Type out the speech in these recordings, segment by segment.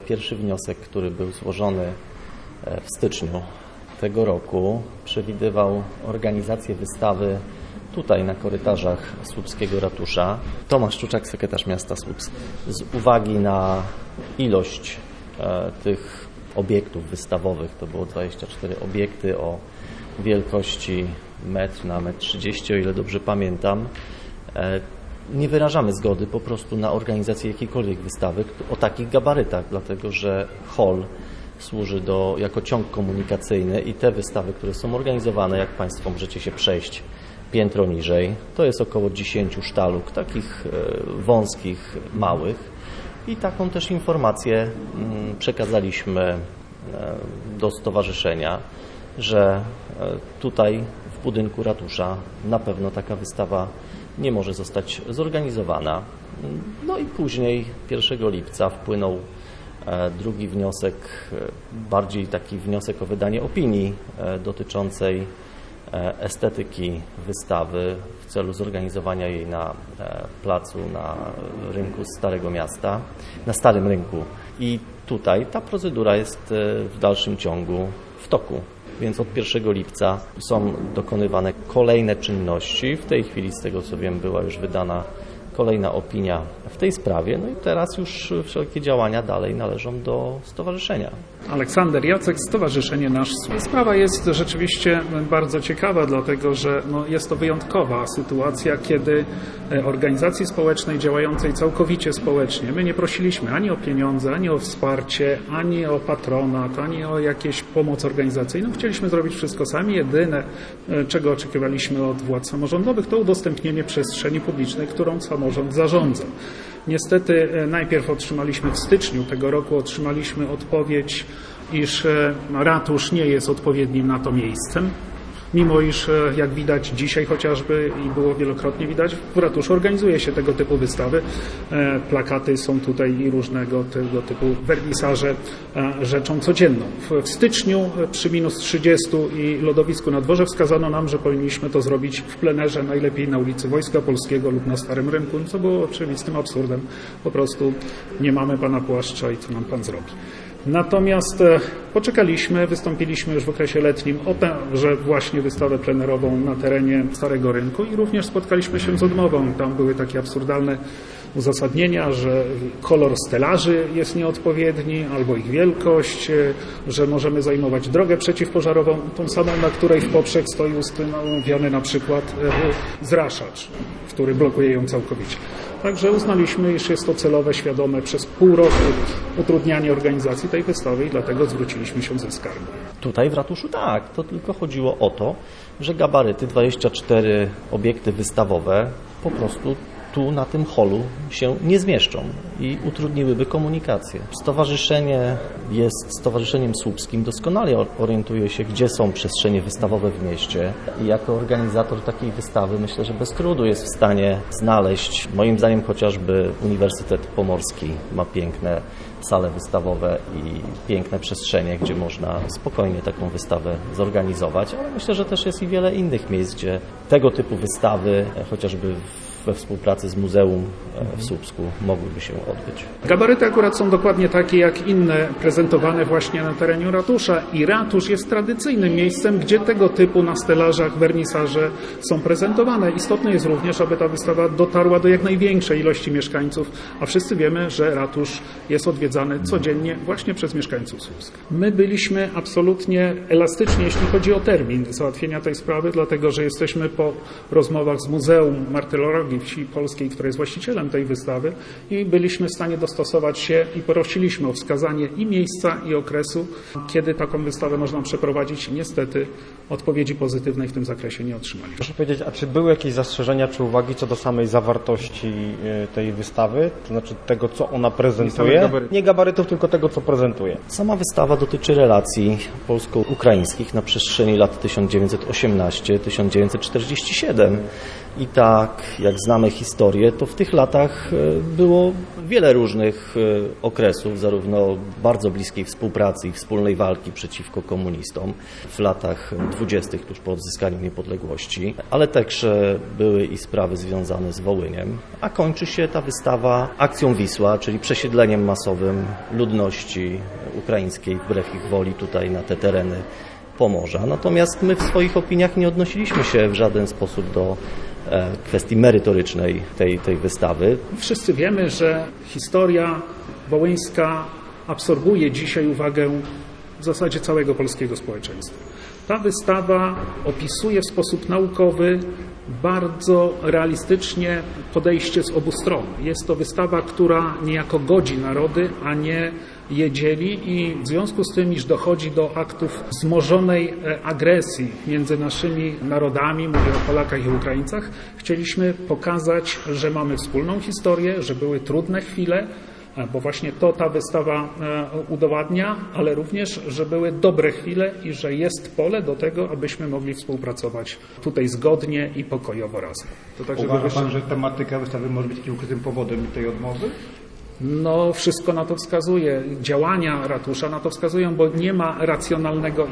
pierwszy wniosek, który był złożony w styczniu tego roku, przewidywał organizację wystawy tutaj na korytarzach słupskiego ratusza. Tomasz Czuczak, sekretarz miasta Słupsk. Z uwagi na ilość tych obiektów wystawowych, to było 24 obiekty o wielkości 1 na 1,30 m, o ile dobrze pamiętam, nie wyrażamy zgody po prostu na organizację jakiejkolwiek wystawy o takich gabarytach, dlatego że hol służy jako ciąg komunikacyjny i te wystawy, które są organizowane, jak Państwo możecie się przejść piętro niżej, to jest około 10 sztalug, takich wąskich, małych, i taką też informację przekazaliśmy do stowarzyszenia, że tutaj w budynku ratusza na pewno taka wystawa nie może zostać zorganizowana. No i później 1 lipca wpłynął drugi wniosek, bardziej taki wniosek o wydanie opinii dotyczącej estetyki wystawy w celu zorganizowania jej na placu, na rynku Starego Miasta, na Starym Rynku. I tutaj ta procedura jest w dalszym ciągu w toku. Więc od 1 lipca są dokonywane kolejne czynności. W tej chwili, z tego co wiem, była już wydana kolejna opinia w tej sprawie. No i teraz już wszelkie działania dalej należą do stowarzyszenia. Aleksander Jacek, Stowarzyszenie Nasz Słupsk. Sprawa jest rzeczywiście bardzo ciekawa, dlatego że jest to wyjątkowa sytuacja, kiedy organizacji społecznej działającej całkowicie społecznie, my nie prosiliśmy ani o pieniądze, ani o wsparcie, ani o patronat, ani o jakieś pomoc organizacyjną. Chcieliśmy zrobić wszystko sami. Jedyne, czego oczekiwaliśmy od władz samorządowych, to udostępnienie przestrzeni publicznej, którą samorząd zarządza. Niestety najpierw otrzymaliśmy w styczniu tego roku odpowiedź, iż ratusz nie jest odpowiednim na to miejscem, mimo iż jak widać dzisiaj chociażby i było wielokrotnie widać, w ratuszu organizuje się tego typu wystawy. Plakaty są tutaj i różnego tego typu wernisaże rzeczą codzienną. W styczniu przy -30 i lodowisku na dworze wskazano nam, że powinniśmy to zrobić w plenerze, najlepiej na ulicy Wojska Polskiego lub na Starym Rynku, co było oczywistym absurdem. Po prostu nie mamy pana płaszcza i co nam pan zrobi. Natomiast poczekaliśmy, wystąpiliśmy już w okresie letnim o tę, że właśnie wystawę plenerową na terenie Starego Rynku i również spotkaliśmy się z odmową. Tam były takie absurdalne uzasadnienia, że kolor stelaży jest nieodpowiedni albo ich wielkość, że możemy zajmować drogę przeciwpożarową, tą samą, na której w poprzek stoi ustawiony na przykład zraszacz, który blokuje ją całkowicie. Także uznaliśmy, iż jest to celowe, świadome przez pół roku utrudnianie organizacji tej wystawy i dlatego zwróciliśmy się ze skargą. Tutaj w ratuszu tak, to tylko chodziło o to, że gabaryty, 24 obiekty wystawowe po prostu tu na tym holu się nie zmieszczą i utrudniłyby komunikację. Stowarzyszenie jest stowarzyszeniem słupskim, doskonale orientuje się, gdzie są przestrzenie wystawowe w mieście i jako organizator takiej wystawy myślę, że bez trudu jest w stanie znaleźć, moim zdaniem chociażby Uniwersytet Pomorski ma piękne sale wystawowe i piękne przestrzenie, gdzie można spokojnie taką wystawę zorganizować, ale myślę, że też jest i wiele innych miejsc, gdzie tego typu wystawy, chociażby we współpracy z muzeum w Słupsku, mogłyby się odbyć. Gabaryty akurat są dokładnie takie jak inne, prezentowane właśnie na terenie ratusza i ratusz jest tradycyjnym miejscem, gdzie tego typu na stelażach wernisaże są prezentowane. Istotne jest również, aby ta wystawa dotarła do jak największej ilości mieszkańców, a wszyscy wiemy, że ratusz jest odwiedzany codziennie właśnie przez mieszkańców Słupska. My byliśmy absolutnie elastyczni, jeśli chodzi o termin załatwienia tej sprawy, dlatego że jesteśmy po rozmowach z Muzeum Martyrologii Wsi Polskiej, które jest właścicielem tej wystawy i byliśmy w stanie dostosować się i prosiliśmy o wskazanie i miejsca, i okresu, kiedy taką wystawę można przeprowadzić. Niestety odpowiedzi pozytywnej w tym zakresie nie otrzymaliśmy. Proszę powiedzieć, a czy były jakieś zastrzeżenia czy uwagi co do samej zawartości tej wystawy? To znaczy tego, co ona prezentuje? Nie gabarytów, tylko tego, co prezentuje. Sama wystawa dotyczy relacji polsko-ukraińskich na przestrzeni lat 1918-1947. I tak, jak znamy historię, to w tych latach było wiele różnych okresów, zarówno bardzo bliskiej współpracy i wspólnej walki przeciwko komunistom w latach 20., tuż po odzyskaniu niepodległości, ale także były i sprawy związane z Wołyniem, a kończy się ta wystawa akcją Wisła, czyli przesiedleniem masowym ludności ukraińskiej wbrew ich woli tutaj na te tereny Pomorza. Natomiast my w swoich opiniach nie odnosiliśmy się w żaden sposób do kwestii merytorycznej tej wystawy. Wszyscy wiemy, że historia wołyńska absorbuje dzisiaj uwagę w zasadzie całego polskiego społeczeństwa. Ta wystawa opisuje w sposób naukowy, bardzo realistycznie podejście z obu stron. Jest to wystawa, która niejako godzi narody, a nie je dzieli i w związku z tym, iż dochodzi do aktów wzmożonej agresji między naszymi narodami, mówię o Polakach i Ukraińcach, chcieliśmy pokazać, że mamy wspólną historię, że były trudne chwile, bo właśnie to ta wystawa udowadnia, ale również, że były dobre chwile i że jest pole do tego, abyśmy mogli współpracować tutaj zgodnie i pokojowo razem. To tak, uważa Pan, że tematyka wystawy może być takim ukrytym powodem tej odmowy? No, wszystko na to wskazuje. Działania ratusza na to wskazują, bo nie ma racjonalnego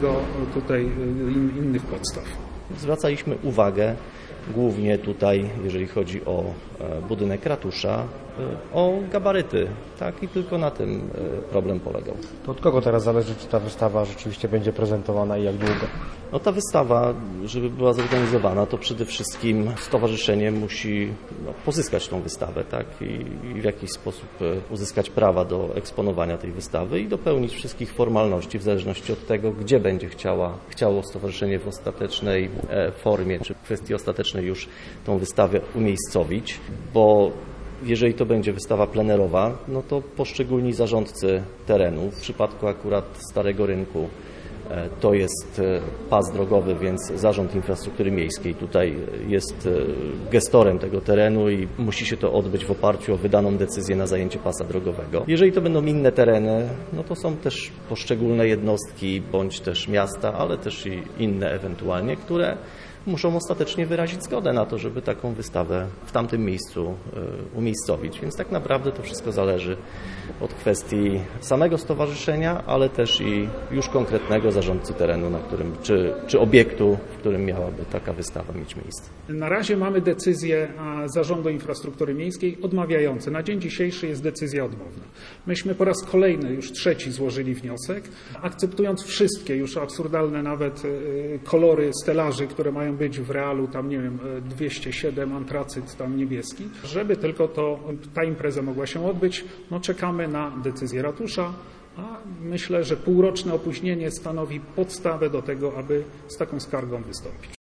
innych podstaw. Zwracaliśmy uwagę głównie tutaj, jeżeli chodzi o budynek ratusza, o gabaryty. Tak, i tylko na tym problem polegał. To od kogo teraz zależy, czy ta wystawa rzeczywiście będzie prezentowana i jak długo? No ta wystawa, żeby była zorganizowana, to przede wszystkim stowarzyszenie musi pozyskać tą wystawę, tak, i w jakiś sposób uzyskać prawa do eksponowania tej wystawy i dopełnić wszystkich formalności w zależności od tego, gdzie będzie chciało stowarzyszenie w ostatecznej formie, czy w kwestii ostatecznej już tą wystawę umiejscowić, bo jeżeli to będzie wystawa plenerowa, no to poszczególni zarządcy terenu, w przypadku akurat Starego Rynku, to jest pas drogowy, więc Zarząd Infrastruktury Miejskiej tutaj jest gestorem tego terenu i musi się to odbyć w oparciu o wydaną decyzję na zajęcie pasa drogowego. Jeżeli to będą inne tereny, no to są też poszczególne jednostki bądź też miasta, ale też i inne ewentualnie, które muszą ostatecznie wyrazić zgodę na to, żeby taką wystawę w tamtym miejscu umiejscowić. Więc tak naprawdę to wszystko zależy od kwestii samego stowarzyszenia, ale też i już konkretnego zarządcy terenu, na którym, czy obiektu, w którym miałaby taka wystawa mieć miejsce. Na razie mamy decyzję Zarządu Infrastruktury Miejskiej odmawiające. Na dzień dzisiejszy jest decyzja odmowna. Myśmy po raz kolejny, już trzeci złożyli wniosek, akceptując wszystkie, już absurdalne nawet kolory stelaży, które mają być w realu, tam nie wiem, 207, antracyt tam niebieski, żeby tylko ta impreza mogła się odbyć. No czekamy na decyzję ratusza, a myślę, że półroczne opóźnienie stanowi podstawę do tego, aby z taką skargą wystąpić.